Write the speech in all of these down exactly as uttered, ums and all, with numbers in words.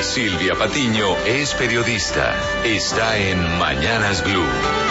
Silvia Patiño es periodista. Está en Mañanas Blue.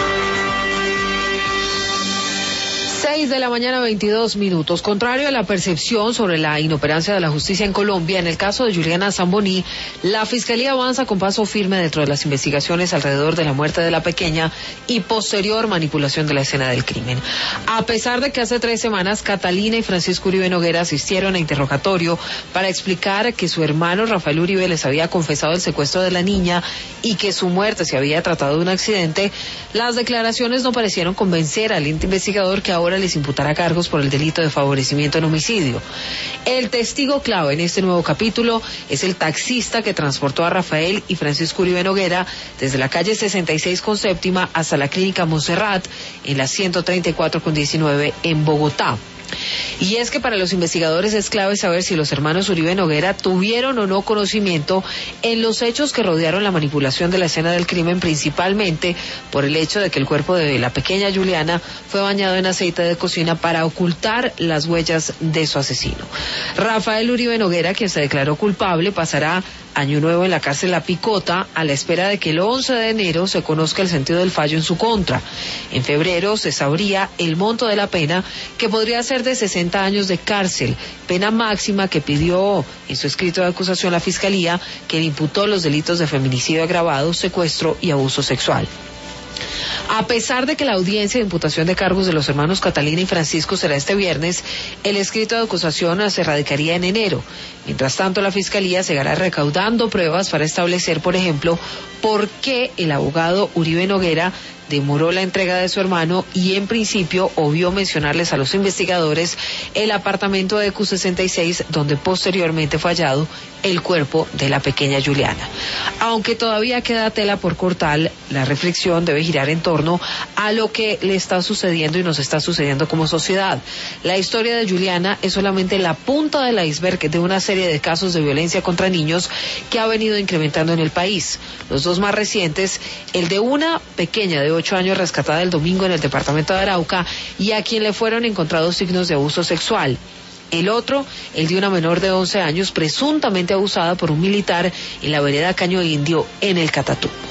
seis de la mañana, veintidós minutos. Contrario a la percepción sobre la inoperancia de la justicia en Colombia, en el caso de Juliana Zamboní, la Fiscalía avanza con paso firme dentro de las investigaciones alrededor de la muerte de la pequeña y posterior manipulación de la escena del crimen. A pesar de que hace tres semanas Catalina y Francisco Uribe Noguera asistieron a interrogatorio para explicar que su hermano Rafael Uribe les había confesado el secuestro de la niña y que su muerte se había tratado de un accidente, las declaraciones no parecieron convencer al ente investigador, que ahora les imputará cargos por el delito de favorecimiento en homicidio. El testigo clave en este nuevo capítulo es el taxista que transportó a Rafael y Francisco Uribe Noguera desde la calle sesenta y seis con séptima hasta la clínica Montserrat en la ciento treinta y cuatro con diecinueve en Bogotá. Y es que para los investigadores es clave saber si los hermanos Uribe Noguera tuvieron o no conocimiento en los hechos que rodearon la manipulación de la escena del crimen, principalmente por el hecho de que el cuerpo de la pequeña Juliana fue bañado en aceite de cocina para ocultar las huellas de su asesino. Rafael Uribe Noguera, quien se declaró culpable, pasará año nuevo en la cárcel La Picota a la espera de que el once de enero se conozca el sentido del fallo en su contra. En febrero se sabría el monto de la pena, que podría ser de sesenta años de cárcel, pena máxima que pidió en su escrito de acusación la Fiscalía, que le imputó los delitos de feminicidio agravado, secuestro y abuso sexual. A pesar de que la audiencia de imputación de cargos de los hermanos Catalina y Francisco será este viernes, el escrito de acusación se radicaría en enero. Mientras tanto, la Fiscalía seguirá recaudando pruebas para establecer, por ejemplo, por qué el abogado Uribe Noguera demoró la entrega de su hermano y en principio obvió mencionarles a los investigadores el apartamento de Q sesenta y seis donde posteriormente fue hallado el cuerpo de la pequeña Juliana. Aunque todavía queda tela por cortar, la reflexión debe girar en torno a lo que le está sucediendo y nos está sucediendo como sociedad. La historia de Juliana es solamente la punta del iceberg de una serie de casos de violencia contra niños que ha venido incrementando en el país. Los dos más recientes, el de una pequeña de ocho años rescatada el domingo en el departamento de Arauca y a quien le fueron encontrados signos de abuso sexual. El otro, el de una menor de once años presuntamente abusada por un militar en la vereda Caño Indio en el Catatumbo.